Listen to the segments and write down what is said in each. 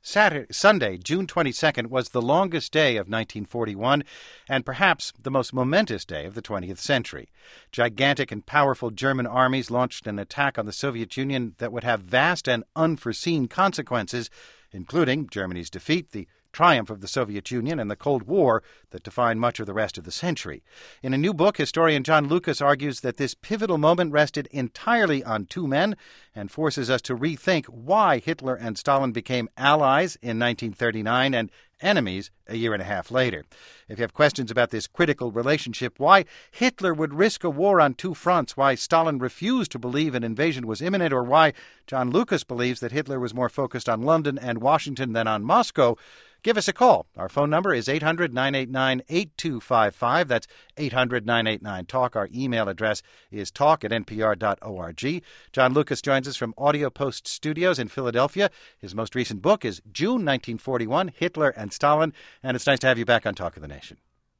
Sunday, June 22nd, was the longest day of 1941 and perhaps the most momentous day of the 20th century. Gigantic and powerful German armies launched an attack on the Soviet Union that would have vast and unforeseen consequences, including Germany's defeat, the triumph of the Soviet Union, and the Cold War that defined much of the rest of the century. In a new book, historian John Lucas argues that this pivotal moment rested entirely on two men and forces us to rethink why Hitler and Stalin became allies in 1939 and enemies a year and a half later. If you have questions about this critical relationship, why Hitler would risk a war on two fronts, why Stalin refused to believe an invasion was imminent, or why John Lucas believes that Hitler was more focused on London and Washington than on Moscow, give us a call. Our phone number is 800-989-8255. That's 800-989-TALK. Our email address is talk@npr.org. John Lucas joins us from Audio Post Studios in Philadelphia. His most recent book is June 1941, Hitler and Stalin. And it's nice to have you back on Talk of the Nation.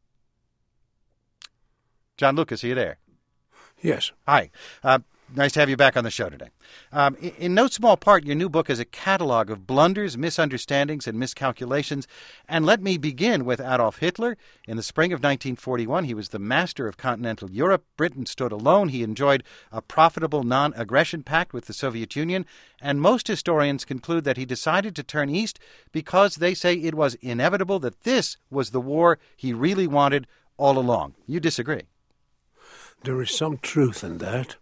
John Lucas, are you there? Yes. Hi. Nice to have you back on the show today. In no small part, your new book is a catalog of blunders, misunderstandings, and miscalculations. And let me begin with Adolf Hitler. In the spring of 1941, he was the master of continental Europe. Britain stood alone. He enjoyed a profitable non-aggression pact with the Soviet Union. And most historians conclude that he decided to turn east because they say it was inevitable, that this was the war he really wanted all along. You disagree? There is some truth in that.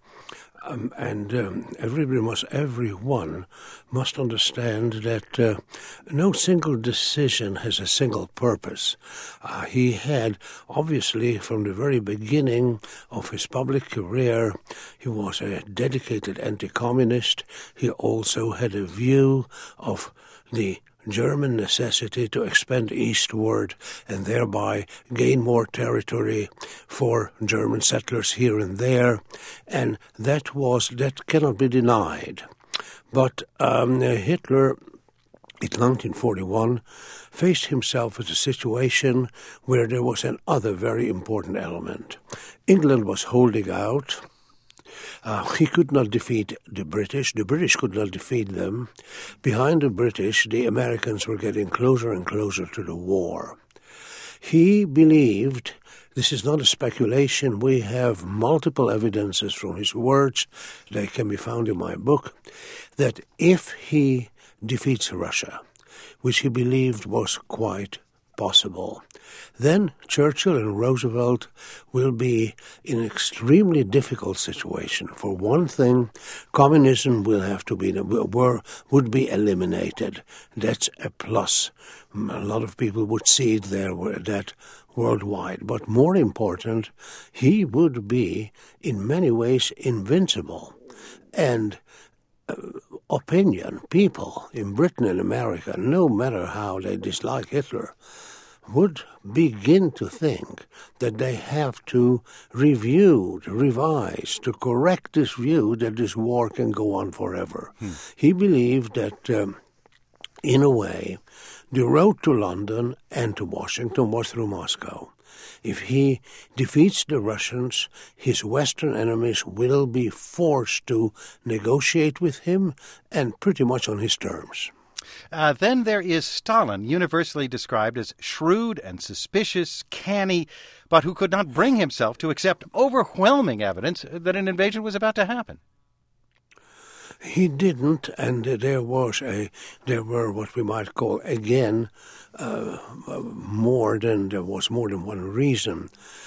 Everyone must understand that no single decision has a single purpose. He had, obviously, from the very beginning of his public career, he was a dedicated anti-communist. He also had a view of the German necessity to expand eastward and thereby gain more territory for German settlers here and there, and that cannot be denied. But Hitler, in 1941, faced himself with a situation where there was another very important element. England was holding out. He could not defeat the British. The British could not defeat them. Behind the British, the Americans were getting closer and closer to the war. He believed, this is not a speculation, we have multiple evidences from his words, they can be found in my book, that if he defeats Russia, which he believed was quite possible, then Churchill and Roosevelt will be in an extremely difficult situation. For one thing, communism would be eliminated. That's a plus. A lot of people would see it that worldwide. But more important, he would be in many ways invincible. And people in Britain and America, no matter how they dislike Hitler, would begin to think that they have to revise, to correct this view that this war can go on forever. He believed that, in a way, the road to London and to Washington was through Moscow. If he defeats the Russians, his Western enemies will be forced to negotiate with him and pretty much on his terms. Then there is Stalin, universally described as shrewd and suspicious, canny, but who could not bring himself to accept overwhelming evidence that an invasion was about to happen. He didn't, and there were what we might call, again, more than one reason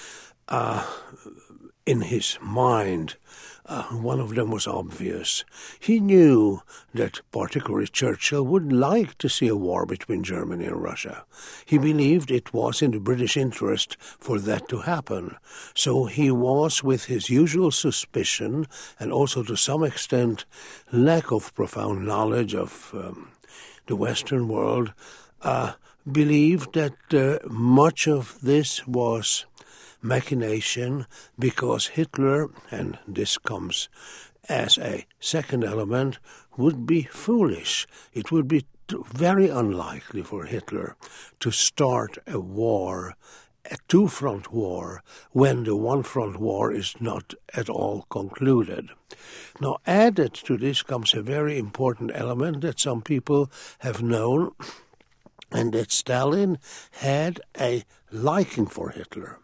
in his mind. One of them was obvious. He knew that particularly Churchill would like to see a war between Germany and Russia. He believed it was in the British interest for that to happen. So he was, with his usual suspicion and also to some extent lack of profound knowledge of the Western world, believed that much of this was machination because Hitler, and this comes as a second element, would be foolish. It would be very unlikely for Hitler to start a war a two-front war when the one-front war is not at all concluded. Now, added to this comes a very important element that some people have known, and that Stalin had a liking for Hitler.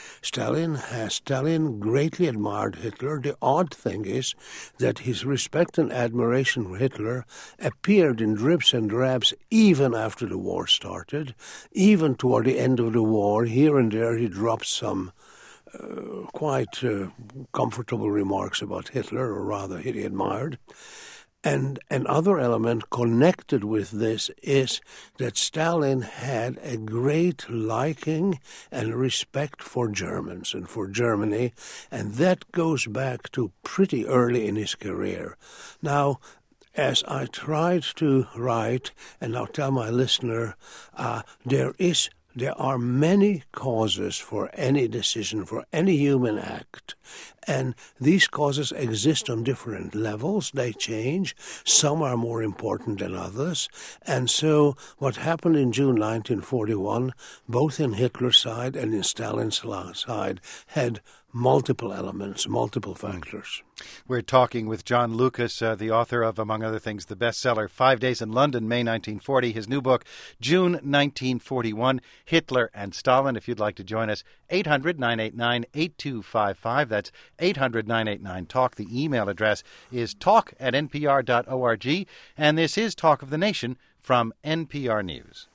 Stalin greatly admired Hitler. The odd thing is that his respect and admiration for Hitler appeared in drips and drabs even after the war started. Even toward the end of the war, here and there he dropped some quite comfortable remarks about Hitler, or rather he admired. And another element connected with this is that Stalin had a great liking and respect for Germans and for Germany, and that goes back to pretty early in his career. Now, as I tried to write, and I'll tell my listener, there are many causes for any decision, for any human act, and these causes exist on different levels. They change. Some are more important than others. And so what happened in June 1941, both in Hitler's side and in Stalin's side, had multiple elements, multiple factors. We're talking with John Lucas, the author of, among other things, the bestseller 5 Days in London, May 1940. His new book, June 1941, Hitler and Stalin. If you'd like to join us, 800-989-8255. That's 800-989-TALK. The email address is talk@npr.org. And this is Talk of the Nation from NPR News.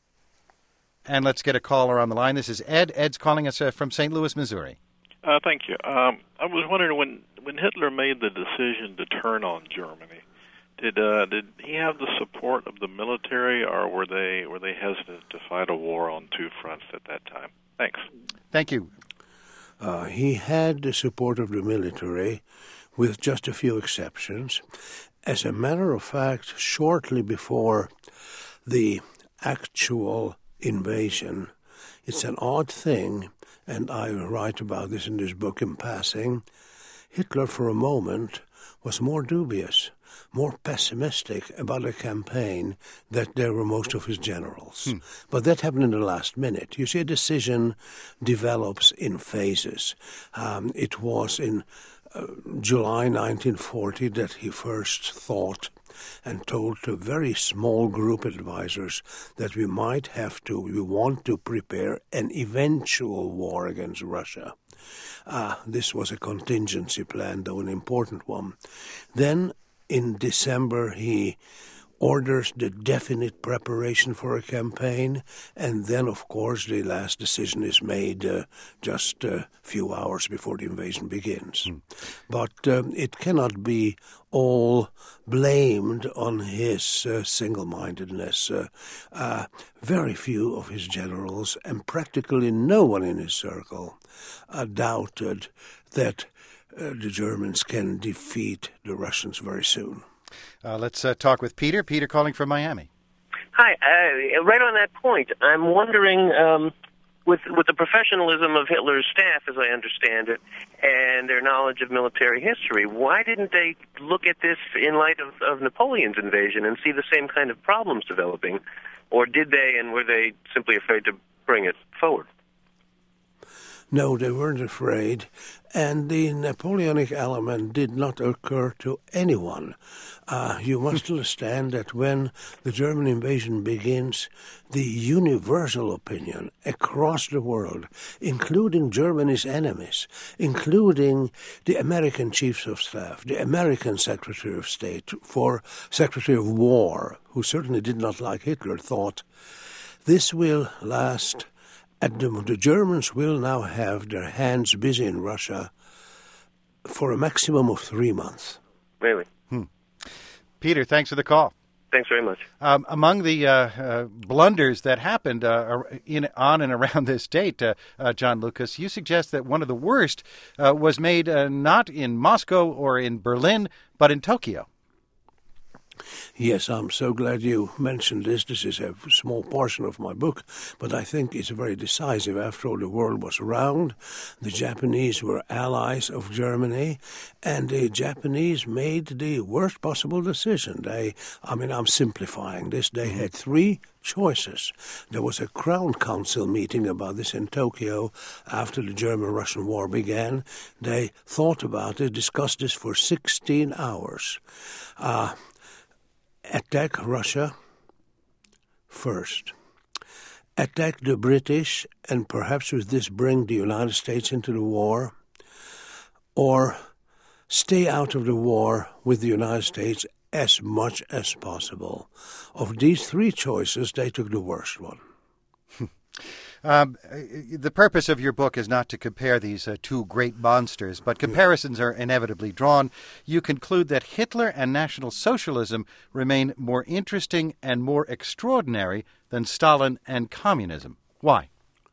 And let's get a caller on the line. This is Ed. Ed's calling us from St. Louis, Missouri. Thank you. I was wondering, when Hitler made the decision to turn on Germany, did he have the support of the military, or were they hesitant to fight a war on two fronts at that time? Thanks. Thank you. He had the support of the military, with just a few exceptions. As a matter of fact, shortly before the actual invasion, it's an odd thing, and I write about this in this book in passing, Hitler for a moment was more dubious, more pessimistic about a campaign than there were most of his generals. But that happened in the last minute. You see, a decision develops in phases. It was in July 1940 that he first thought and told a very small group of advisors that we want to prepare an eventual war against Russia. This was a contingency plan, though an important one. Then in December he orders the definite preparation for a campaign, and then, of course, the last decision is made just a few hours before the invasion begins. But it cannot be all blamed on his single-mindedness. Very few of his generals, and practically no one in his circle, doubted that the Germans can defeat the Russians very soon. Let's talk with Peter. Peter calling from Miami. Hi. Right on that point, I'm wondering, with the professionalism of Hitler's staff, as I understand it, and their knowledge of military history, why didn't they look at this in light of Napoleon's invasion and see the same kind of problems developing? Or did they, and were they simply afraid to bring it forward? No, they weren't afraid, and the Napoleonic element did not occur to anyone. You must understand that when the German invasion begins, the universal opinion across the world, including Germany's enemies, including the American Chiefs of Staff, the American Secretary of State, Secretary of War, who certainly did not like Hitler, thought, this will last. The Germans will now have their hands busy in Russia for a maximum of 3 months. Really? Peter, thanks for the call. Thanks very much. Among the blunders that happened on and around this date, John Lucas, you suggest that one of the worst was made not in Moscow or in Berlin, but in Tokyo. Yes, I'm so glad you mentioned this. This is a small portion of my book, but I think it's very decisive. After all, the world was round. The Japanese were allies of Germany, and the Japanese made the worst possible decision. I'm simplifying this. They had three choices. There was a Crown Council meeting about this in Tokyo after the German-Russian War began. They thought about it, discussed this for 16 hours. Attack Russia first. Attack the British and perhaps with this bring the United States into the war. Or stay out of the war with the United States as much as possible. Of these three choices, they took the worst one. The purpose of your book is not to compare these two great monsters, but comparisons are inevitably drawn. You conclude that Hitler and National Socialism remain more interesting and more extraordinary than Stalin and communism. Why?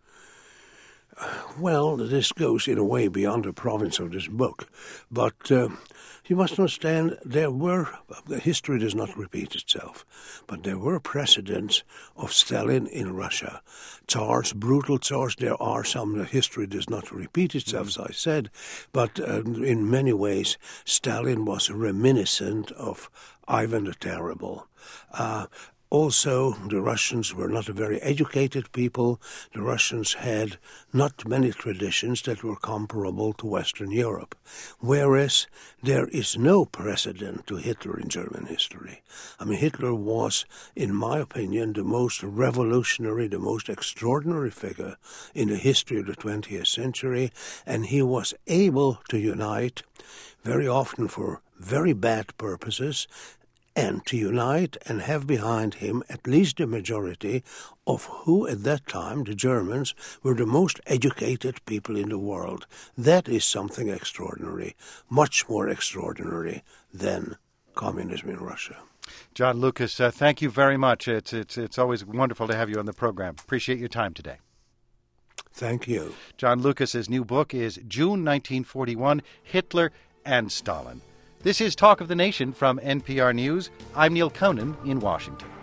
Well, this goes in a way beyond the province of this book, but you must understand history does not repeat itself, but there were precedents of Stalin in Russia. Tsars, brutal tsars, there are some, history does not repeat itself, as I said, but in many ways Stalin was reminiscent of Ivan the Terrible. Also, the Russians were not a very educated people. The Russians had not many traditions that were comparable to Western Europe, whereas there is no precedent to Hitler in German history. Hitler was, in my opinion, the most revolutionary, the most extraordinary figure in the history of the 20th century, and he was able to unite, very often for very bad purposes, and to unite and have behind him at least the majority of who at that time, the Germans, were the most educated people in the world. That is something extraordinary, much more extraordinary than communism in Russia. John Lucas, thank you very much. It's always wonderful to have you on the program. Appreciate your time today. Thank you. John Lucas's new book is June 1941, Hitler and Stalin. This is Talk of the Nation from NPR News. I'm Neil Conan in Washington.